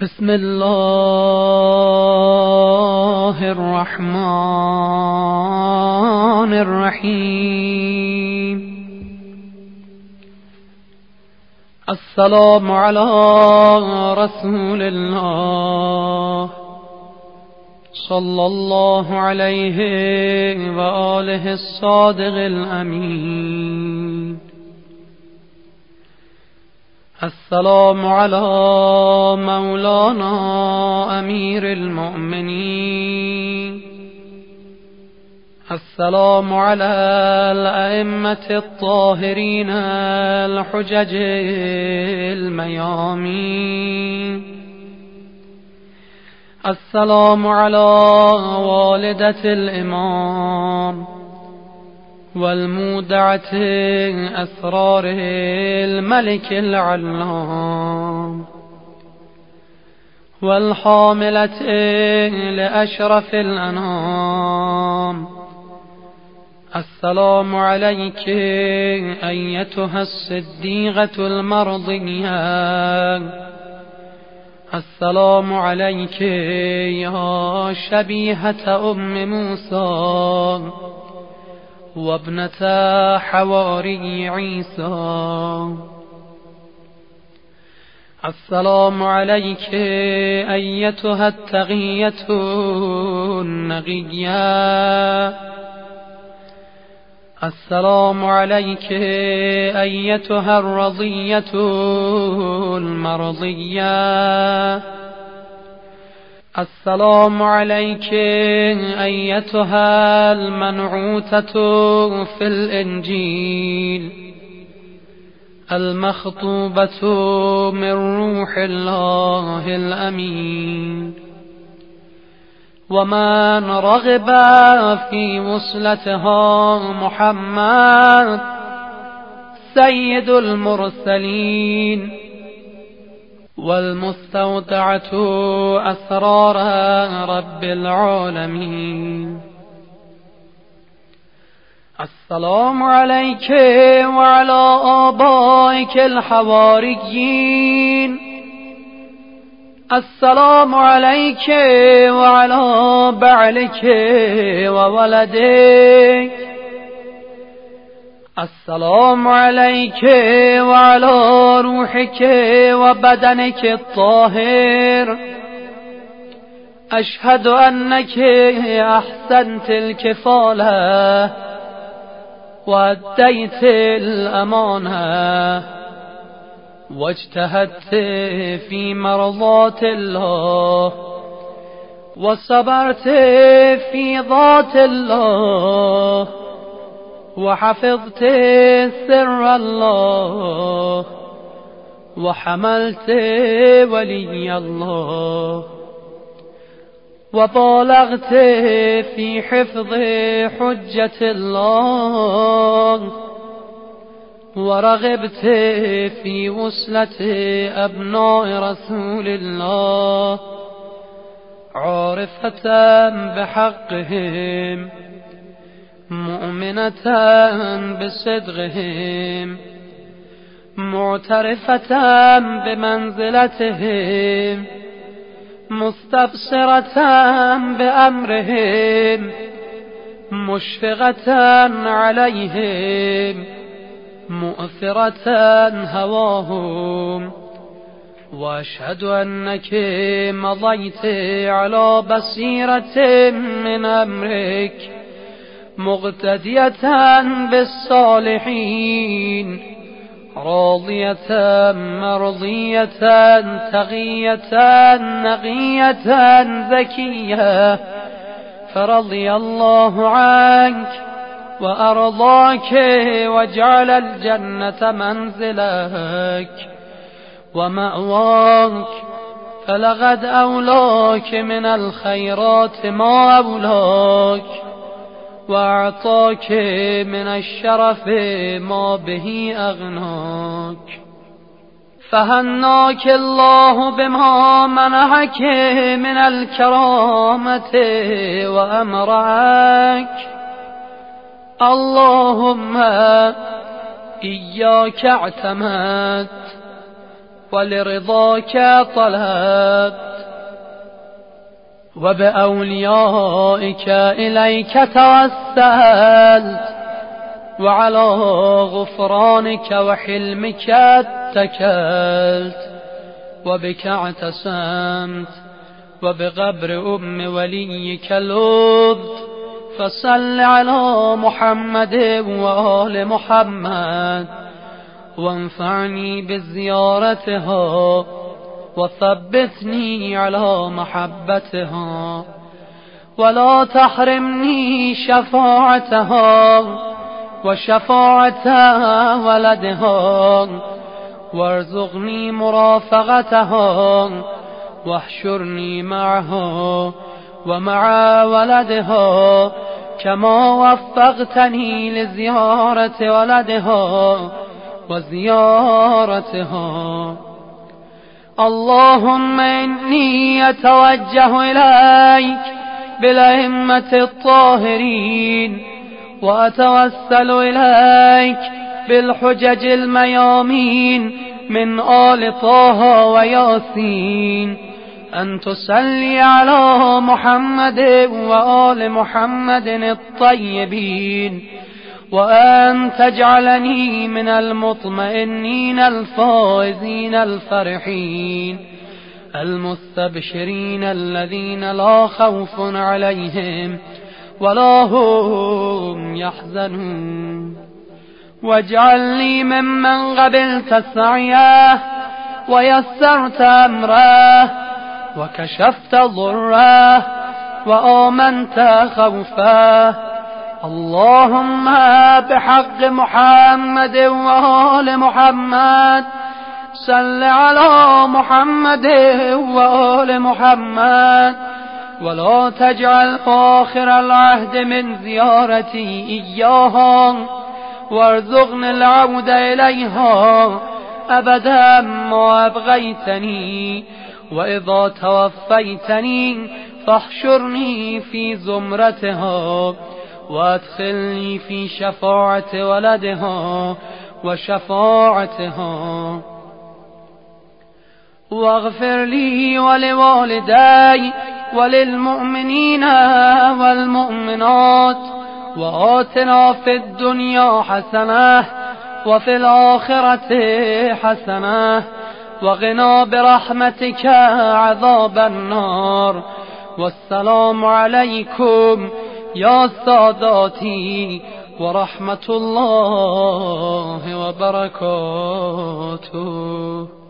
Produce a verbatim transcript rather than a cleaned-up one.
بسم الله الرحمن الرحیم. السلام علی رسول الله صلی الله علیه و آله الصادق الامین. السلام علی مولانا امیر المؤمنین. السلام علی الائمة الطاهرین الحجج الميامين. السلام علی والدة الامام والمودعة أسرار الملك العلام والحاملة لأشرف الأنام. السلام عليك أيتها الصديقة المرضية. السلام عليك يا شبيهة أم موسى وابنة حواري عيسى. السلام عليك أيتها التقية النقية. السلام عليك أيتها الرضية المرضية. السلام عليك أيتها المنعوتة في الإنجيل المخطوبة من روح الله الأمين. ومن رغب في وصلتها محمد سيد المرسلين والمستودعة أسرار رب العالمين. السلام عليك وعلى آبائك الحواريين. السلام عليك وعلى بعلك وولدك. السلام عليك وعلى روحك وبدنك الطاهر. أشهد أنك أحسنت الكفالة وأديت الأمانة واجتهدت في مرضات الله وصبرت في ذات الله وحفظت سر الله وحملت ولي الله وبالغت في حفظ حجة الله ورغبت في وصلة أبناء رسول الله عارفة بحقهم مؤمنة بصدقهم معترفة بمنزلتهم مستبصرة بأمرهم مشفقة عليهم مؤثرة هواهم. وأشهد أنك مضيت على بصيرة من أمرك مقتدية بالصالحين راضية مرضية تقية نقية زكية. فرضي الله عنك وأرضاك وجعل الجنة منزلك ومأواك. فلقد أولاك من الخيرات ما أولاك وأعطاك من الشرف ما به أغناك. فهناك الله بما منحك من الكرامة وأمرك. اللهم إياك اعتمدت ولرضاك طلبت وبأوليائك إليك توسلت وعلى غفرانك وحلمك اتكلت وبك اعتصمت وبقبر أم وليك لذت فصل على محمد وآل محمد وانفعني بزيارتها وثبتني على محبتها ولا تحرمني شفاعتها وشفاعة ولدها وارزقني مرافقتها واحشرني معها ومع ولدها كما وفقتني لزيارة ولدها وزيارتها. اللهم إني أتوجه إليك بالأئمة الطاهرين وأتوسل إليك بالحجج الميامين من آل طه وياسين أن تصلي على محمد وآل محمد الطيبين وأن تجعلني من المطمئنين الفائزين الفرحين المستبشرين الذين لا خوف عليهم ولا هم يحزنون. واجعلني ممن قبلت سعيه ويسرت أمره وكشفت ضره وآمنت خوفه. اللهم بحق محمد وآل محمد صل على محمد وآل محمد ولا تجعل آخر العهد من زيارتي إياها وارزقني العود إليها أبدا ما أبغيتني وإذا توفيتني فاحشرني في زمرتها وادخلني في شفاعة ولدها وشفاعتها واغفر لي ولوالدي وللمؤمنين والمؤمنات وآتنا في الدنيا حسنة وفي الآخرة حسنة وقنا برحمتك عذاب النار. والسلام عليكم يا ساداتي ورحمة الله وبركاته.